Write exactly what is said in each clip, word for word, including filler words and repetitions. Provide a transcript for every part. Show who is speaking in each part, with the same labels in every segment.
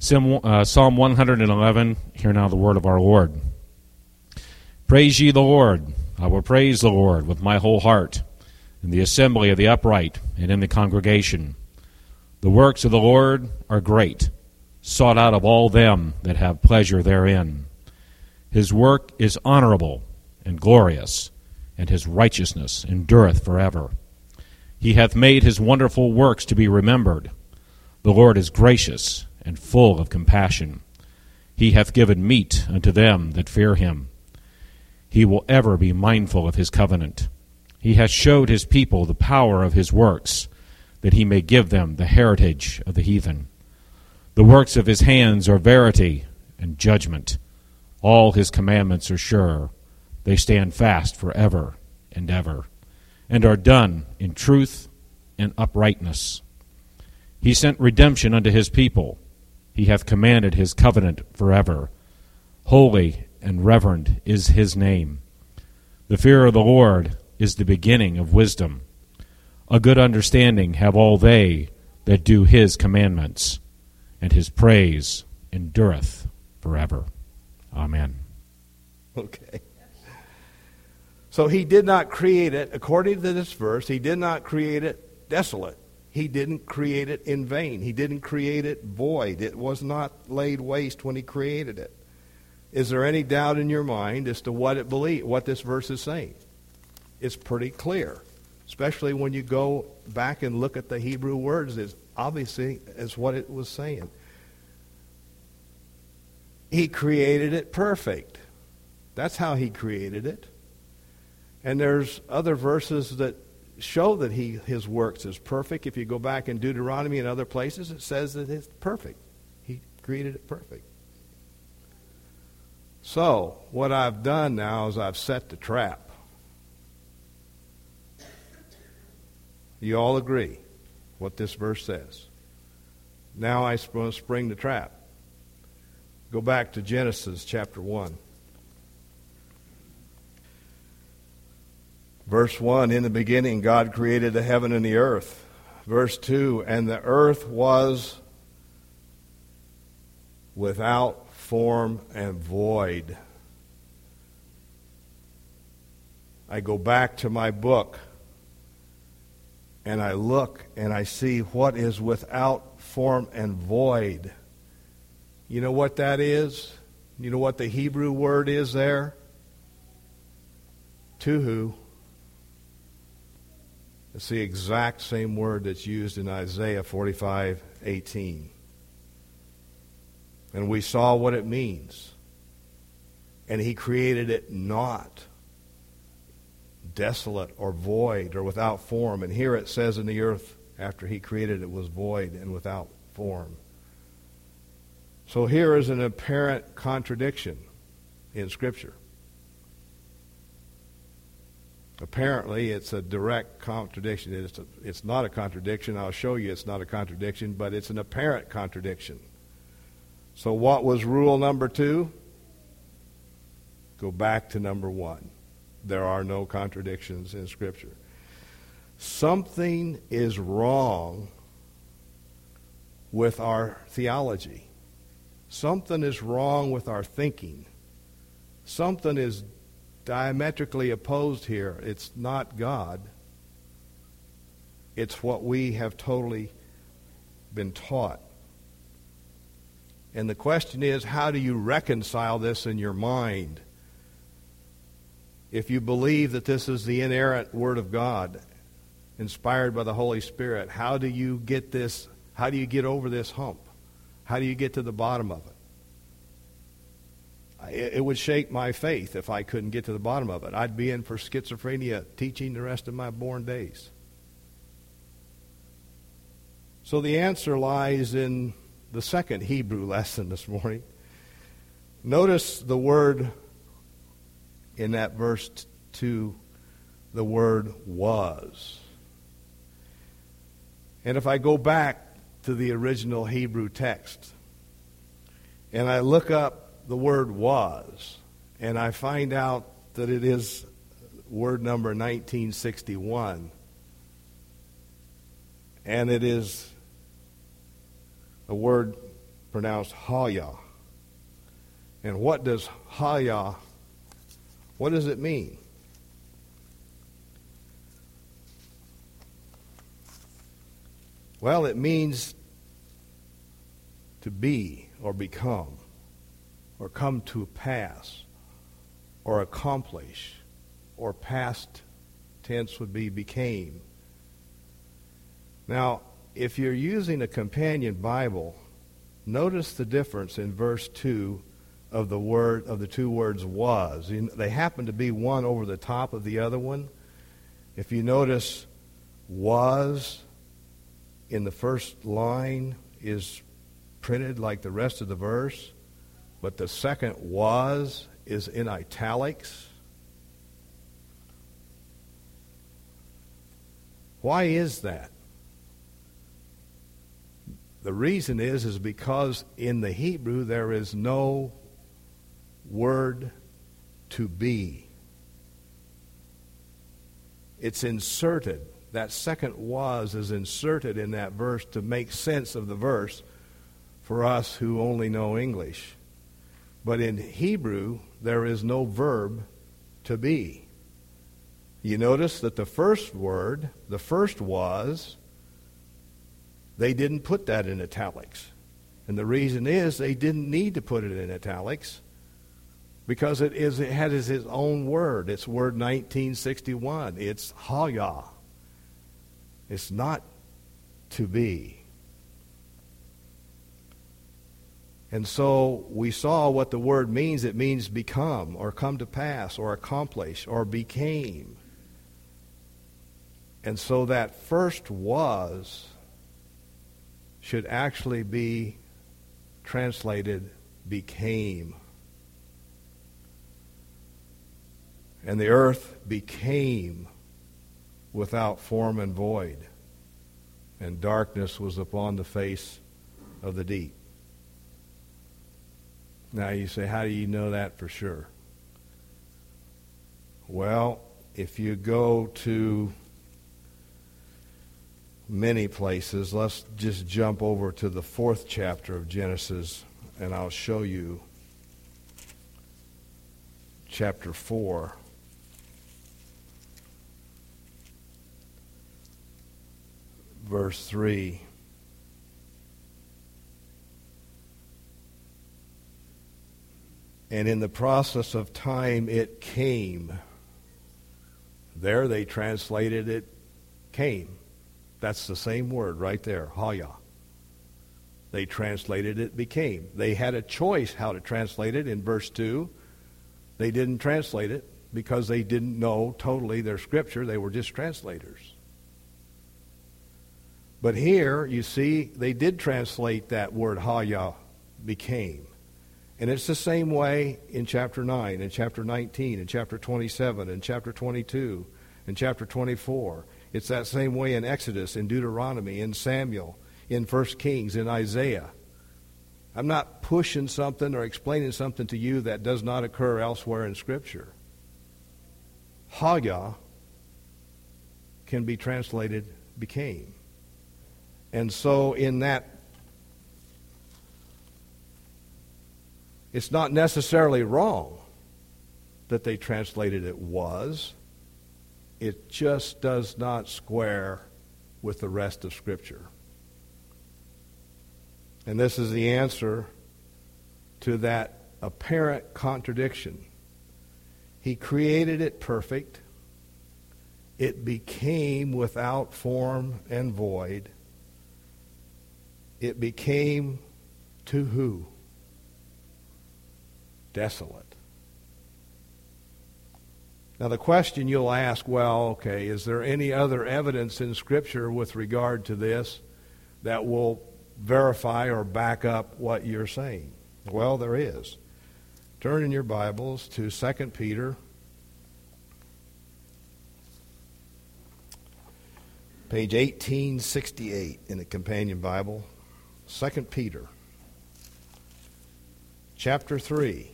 Speaker 1: Psalm one eleven, hear now the word of our Lord. Praise ye the Lord. I will praise the Lord with my whole heart, in the assembly of the upright and in the congregation. The works of the Lord are great, sought out of all them that have pleasure therein. His work is honorable and glorious, and his righteousness endureth forever. He hath made his wonderful works to be remembered. The Lord is gracious and full of compassion. He hath given meat unto them that fear him. He will ever be mindful of his covenant. He hath showed his people the power of his works, that he may give them the heritage of the heathen. The works of his hands are verity and judgment. All his commandments are sure. They stand fast forever and ever, and are done in truth and uprightness. He sent redemption unto his people. He hath commanded his covenant forever. Holy and reverend is his name. The fear of the Lord is the beginning of wisdom. A good understanding have all they that do his commandments, and his praise endureth forever. Amen.
Speaker 2: Okay. So he did not create it, according to this verse, he did not create it desolate. He didn't create it in vain. He didn't create it void. It was not laid waste when he created it. Is there any doubt in your mind as to what it believe, what this verse is saying? It's pretty clear, especially when you go back and look at the Hebrew words. It's obviously is what it was saying. He created it perfect. That's how he created it. And there's other verses that show that he his works is perfect. If you go back in Deuteronomy and other places, it says that it's perfect. He created it perfect. So, what I've done now is I've set the trap. You all agree what this verse says. Now I spring the trap. Go back to Genesis chapter one. Verse one, in the beginning God created the heaven and the earth. Verse two, and the earth was without form and void. I go back to my book and I look and I see what is without form and void. You know what that is? You know what the Hebrew word is there? Tuhu. It's the exact same word that's used in Isaiah forty-five eighteen. And we saw what it means. And he created it not desolate or void or without form. And here it says in the earth, after he created it, was void and without form. So here is an apparent contradiction in Scripture. Apparently, it's a direct contradiction. It's, a, it's not a contradiction. I'll show you it's not a contradiction, but it's an apparent contradiction. So what was rule number two? Go back to number one. There are no contradictions in Scripture. Something is wrong with our theology. Something is wrong with our thinking. Something is diametrically opposed here. It's not God. It's what we have totally been taught. And the question is, how do you reconcile this in your mind? If you believe that this is the inerrant Word of God, inspired by the Holy Spirit, how do you get this, how do you get over this hump? How do you get to the bottom of it? It would shake my faith if I couldn't get to the bottom of it. I'd be in for schizophrenia teaching the rest of my born days. So the answer lies in the second Hebrew lesson this morning. Notice the word in that verse two, the word was. And if I go back to the original Hebrew text and I look up the word was, and I find out that it is word number nineteen sixty-one, and it is a word pronounced Haya. And what does Haya, what does it mean? Well, it means to be or become or come to pass or accomplish, or past tense would be became. Now, if you're using a companion Bible, notice the difference in verse two of the word of the two words was. They happen to be one over the top of the other one. If you notice, was in the first line is printed like the rest of the verse, but the second was is in italics. Why is that? The reason is is because in the Hebrew there is no word to be. It's inserted. That second was is inserted in that verse to make sense of the verse for us who only know English. But in Hebrew, there is no verb to be. You notice that the first word, the first was, they didn't put that in italics. And the reason is they didn't need to put it in italics because it is it has its own word. It's word nineteen sixty-one. It's Haya. It's not to be. And so we saw what the word means. It means become or come to pass or accomplish or became. And so that first was should actually be translated became. And the earth became without form and void, and darkness was upon the face of the deep. Now you say, how do you know that for sure? Well, if you go to many places, let's just jump over to the fourth chapter of Genesis, and I'll show you chapter four. Verse three. And in the process of time it came. There they translated it came. That's the same word right there, Haya. They translated it became. They had a choice how to translate it in verse two. They didn't translate it because they didn't know totally their scripture. They were just translators. But here, you see, they did translate that word Haya, became. And it's the same way in chapter nine, in chapter nineteen, in chapter twenty-seven, in chapter twenty-two, in chapter twenty-four. It's that same way in Exodus, in Deuteronomy, in Samuel, in First Kings, in Isaiah. I'm not pushing something or explaining something to you that does not occur elsewhere in Scripture. Haya can be translated became. And so in that, it's not necessarily wrong that they translated it was. It just does not square with the rest of Scripture. And this is the answer to that apparent contradiction. He created it perfect. It became without form and void. It became to who? Desolate. Now the question you'll ask, well, okay, is there any other evidence in Scripture with regard to this that will verify or back up what you're saying? Well, there is. Turn in your Bibles to Second Peter, page eighteen sixty-eight in the Companion Bible. Second Peter, chapter three.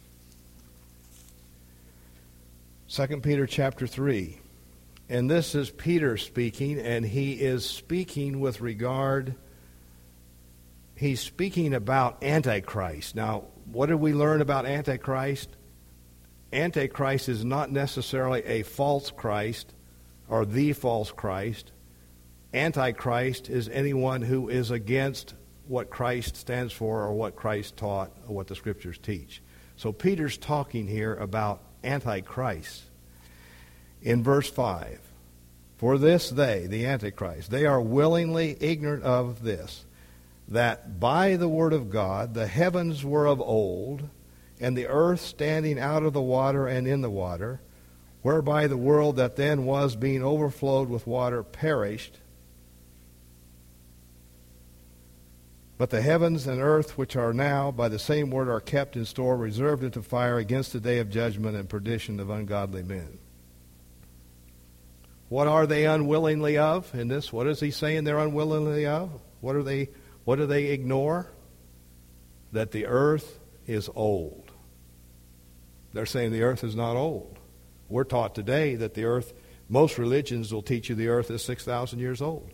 Speaker 2: Second Peter chapter three. And this is Peter speaking, and he is speaking with regard he's speaking about Antichrist. Now, what did we learn about Antichrist? Antichrist is not necessarily a false Christ or the false Christ. Antichrist is anyone who is against what Christ stands for or what Christ taught or what the Scriptures teach. So Peter's talking here about Antichrist. In verse five, for this they, the Antichrist, they are willingly ignorant of this, that by the word of God the heavens were of old, and the earth standing out of the water and in the water, whereby the world that then was, being overflowed with water, perished. But the heavens and earth which are now by the same word are kept in store, reserved unto fire against the day of judgment and perdition of ungodly men. What are they unwillingly of in this? What is he saying they're unwillingly of? What are they, what do they ignore? That the earth is old. They're saying the earth is not old. We're taught today that the earth, most religions will teach you the earth is six thousand years old.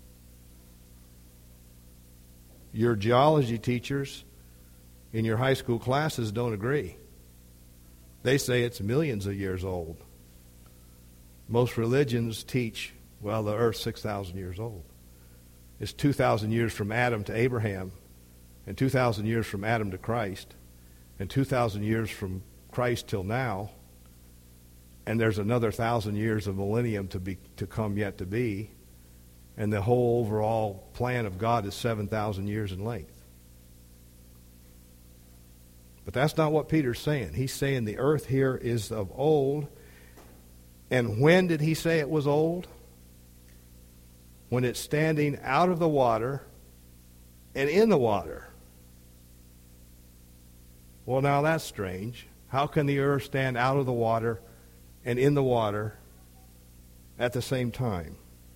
Speaker 2: Your geology teachers in your high school classes don't agree. They say it's millions of years old. Most religions teach, well, the earth's six thousand years old. It's two thousand years from Adam to Abraham, and two thousand years from Adam to Christ, and two thousand years from Christ till now, and there's another one thousand years of millennium to be to come yet to be, and the whole overall plan of God is seven thousand years in length. But that's not what Peter's saying. He's saying the earth here is of old. And when did he say it was old? When it's standing out of the water and in the water. Well, now that's strange. How can the earth stand out of the water and in the water at the same time?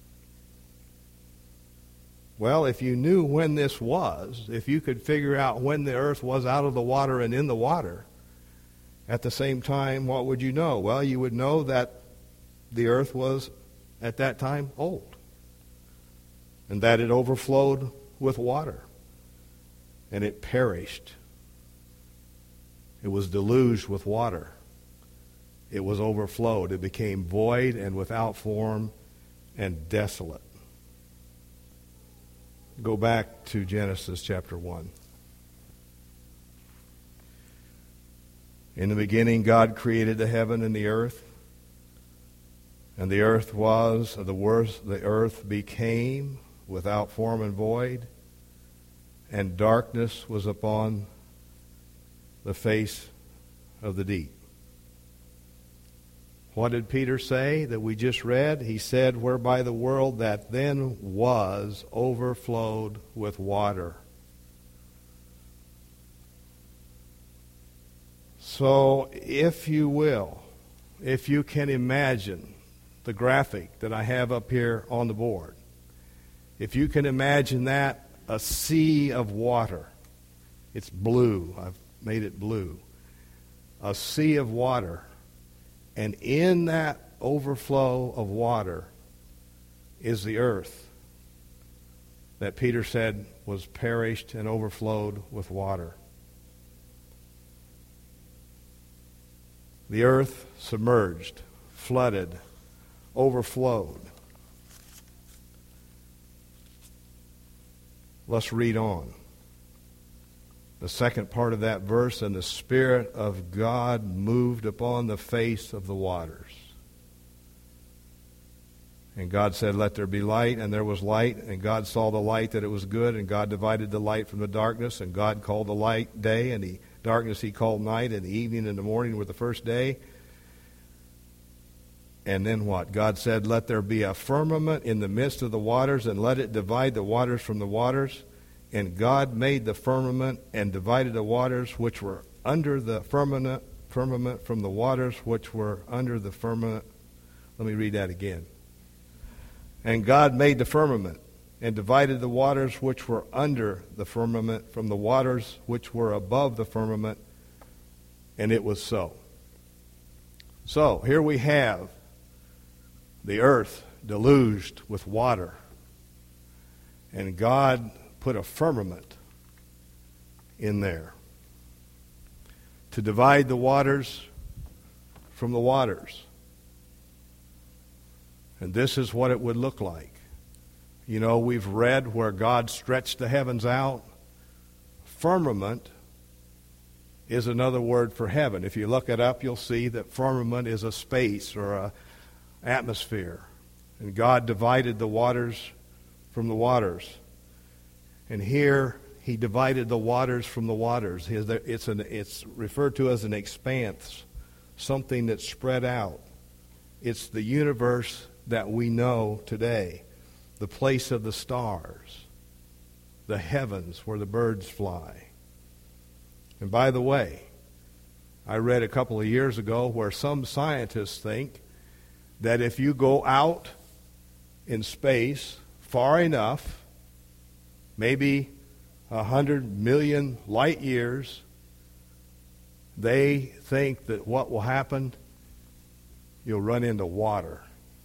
Speaker 2: Well, if you knew when this was, if you could figure out when the earth was out of the water and in the water at the same time, what would you know? Well, you would know that the earth was at that time old, and that it overflowed with water, and it perished. It was deluged with water. It was overflowed. It became void and without form and desolate. Go back to Genesis chapter one. In the beginning, God created the heaven and the earth. And the earth was, the worst, the earth became without form and void, and darkness was upon the face of the deep. What did Peter say that we just read? He said, whereby the world that then was overflowed with water. So, if you will, if you can imagine the graphic that I have up here on the board, if you can imagine that, a sea of water. It's blue. I've made it blue. A sea of water. And in that overflow of water is the earth that Peter said was perished and overflowed with water. The earth submerged, flooded, overflowed. Let's read on. The second part of that verse, and the Spirit of God moved upon the face of the waters. And God said, let there be light, and there was light. And God saw the light that it was good, and God divided the light from the darkness. And God called the light day, and the darkness he called night, and the evening and the morning were the first day. And then what? God said, let there be a firmament in the midst of the waters, and let it divide the waters from the waters. And God made the firmament and divided the waters which were under the firmament, firmament from the waters which were under the firmament. Let me read that again. And God made the firmament and divided the waters which were under the firmament from the waters which were above the firmament. And it was so. So here we have the earth deluged with water. And God put a firmament in there. To divide the waters from the waters. And this is what it would look like. You know, we've read where God stretched the heavens out. Firmament is another word for heaven. If you look it up, you'll see that firmament is a space or a atmosphere. And God divided the waters from the waters. And here he divided the waters from the waters. It's, an, it's referred to as an expanse, something that's spread out. It's the universe that we know today, the place of the stars, the heavens where the birds fly. And by the way, I read a couple of years ago where some scientists think that if you go out in space far enough, maybe a hundred million light years, they think that what will happen, you'll run into water.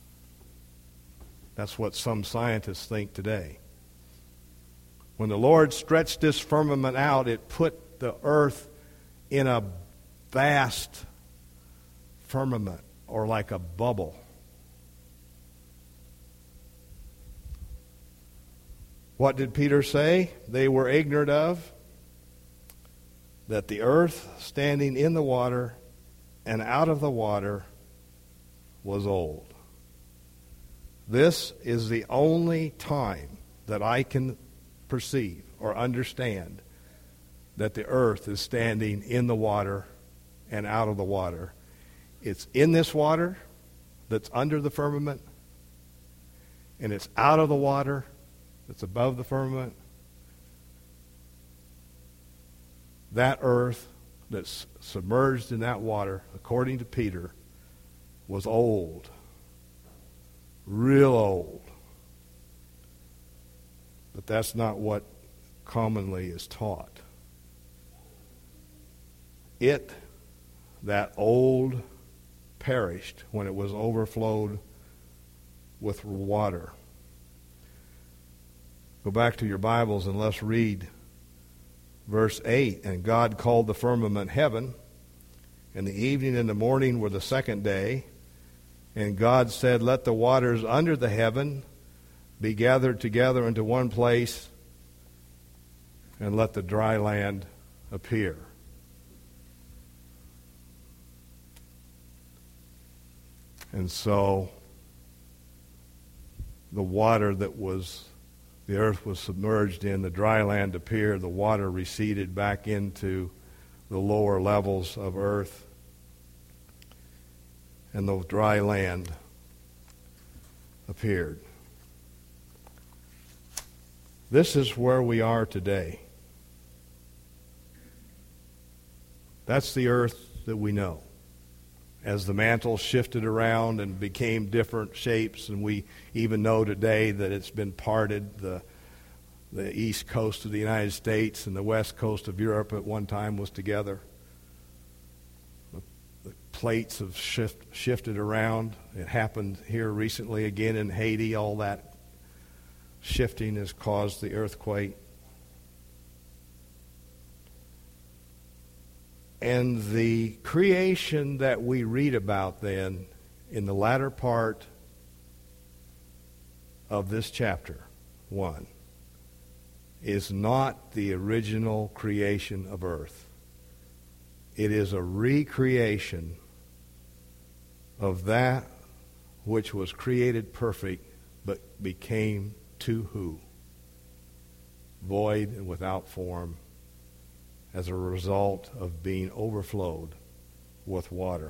Speaker 2: That's what some scientists think today. When the Lord stretched this firmament out, it put the earth in a vast firmament, or like a bubble. What did Peter say they were ignorant of? That the earth standing in the water and out of the water was old. This is the only time that I can perceive or understand that the earth is standing in the water and out of the water. It's in this water that's under the firmament, and it's out of the water that's above the firmament. That earth that's submerged in that water, according to Peter, was old. Real old. But that's not what commonly is taught. It, that old, perished when it was overflowed with water. Go back to your Bibles and let's read verse eight. And God called the firmament heaven, and the evening and the morning were the second day. And God said, let the waters under the heaven be gathered together into one place, and let the dry land appear. And so the water that was, the earth was submerged in, the dry land appeared, the water receded back into the lower levels of earth, and the dry land appeared. This is where we are today. That's the earth that we know. As the mantle shifted around and became different shapes, and we even know today that it's been parted, the the east coast of the United States and the west coast of Europe at one time was together. The, the plates have shift, shifted around. It happened here recently again in Haiti. All that shifting has caused the earthquake. And the creation that we read about then in the latter part of this chapter one is not the original creation of earth. It is a recreation of that which was created perfect but became to who? Void and without form, as a result of being overflowed with water.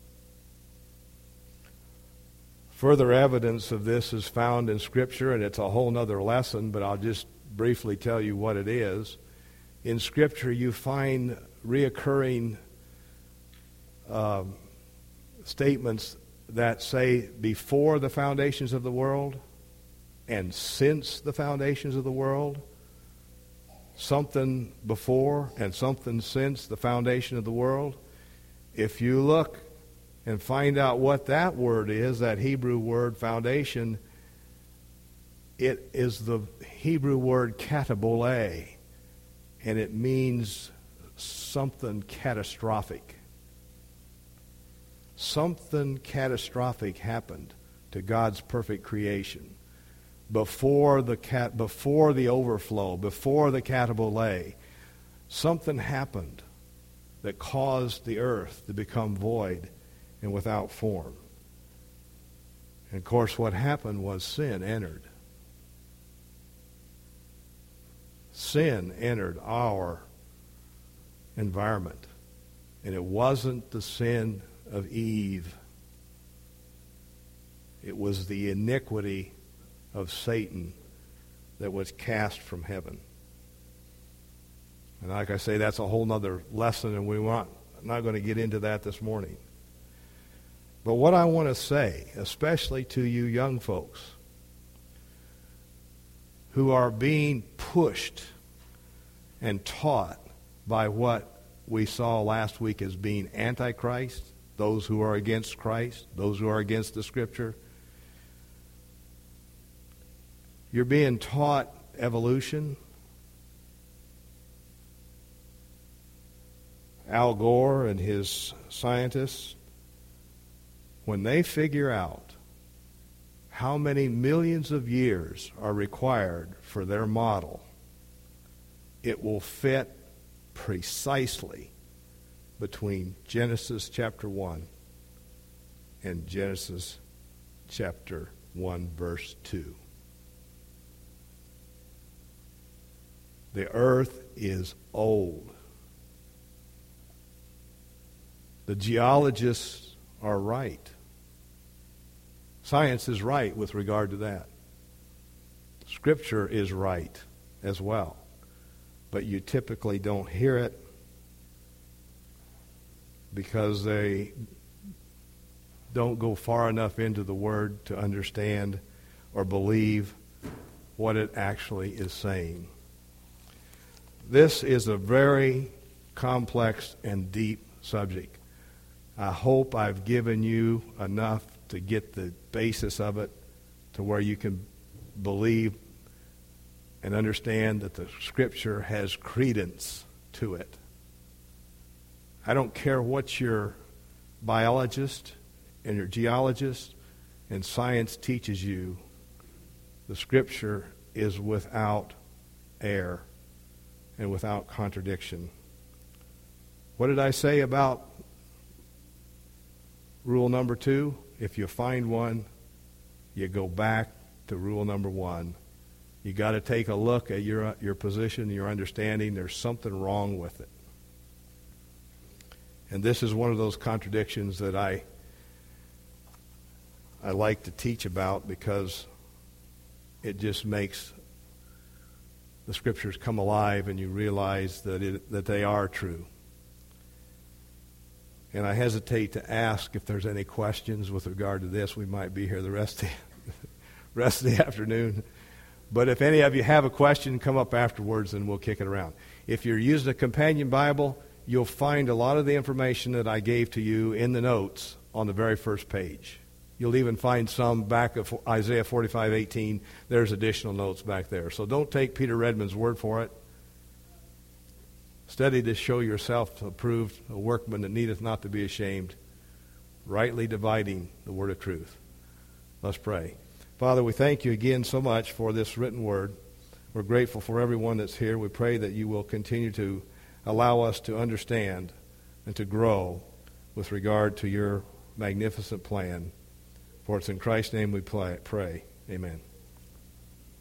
Speaker 2: Further evidence of this is found in Scripture, and it's a whole other lesson, but I'll just briefly tell you what it is. In Scripture, you find reoccurring uh, statements that say before the foundations of the world and since the foundations of the world. Something before and something since the foundation of the world. If you look and find out what that word is, that Hebrew word foundation, it is the Hebrew word katabole. and it means something catastrophic. Something catastrophic happened to God's perfect creation before the cat, before the overflow, before the catabole. Something happened that caused the earth to become void and without form. And of course, what happened was sin entered. Sin entered our environment. And it wasn't the sin of Eve. It was the iniquity of Satan that was cast from heaven. And like I say, that's a whole other lesson, and we want, I'm not going to get into that this morning. But what I want to say, especially to you young folks who are being pushed and taught by what we saw last week as being Antichrist, those who are against Christ, those who are against the Scripture, you're being taught evolution. Al Gore and his scientists, when they figure out how many millions of years are required for their model, it will fit precisely between Genesis chapter one and Genesis chapter one, verse two. The earth is old. The geologists are right. Science is right with regard to that. Scripture is right as well. But you typically don't hear it because they don't go far enough into the Word to understand or believe what it actually is saying. This is a very complex and deep subject. I hope I've given you enough to get the basis of it to where you can believe and understand that the Scripture has credence to it. I don't care what your biologist and your geologist and science teaches you, the Scripture is without error and without contradiction. What did I say about rule number two? If you find one, you go back to rule number one. You got to take a look at your your position, your understanding. There's something wrong with it. And this is one of those contradictions that I I like to teach about because it just makes the Scriptures come alive and you realize that it, that they are true. And I hesitate to ask if there's any questions with regard to this. We might be here the rest of the, rest of the afternoon. But if any of you have a question, come up afterwards and we'll kick it around. If you're using a companion Bible, you'll find a lot of the information that I gave to you in the notes on the very first page. You'll even find some back of Isaiah forty-five eighteen. There's additional notes back there. So don't take Peter Redmond's word for it. Study to show yourself approved, a workman that needeth not to be ashamed, rightly dividing the word of truth. Let's pray. Father, we thank you again so much for this written word. We're grateful for everyone that's here. We pray that you will continue to allow us to understand and to grow with regard to your magnificent plan. For it's in Christ's name we pray. Amen.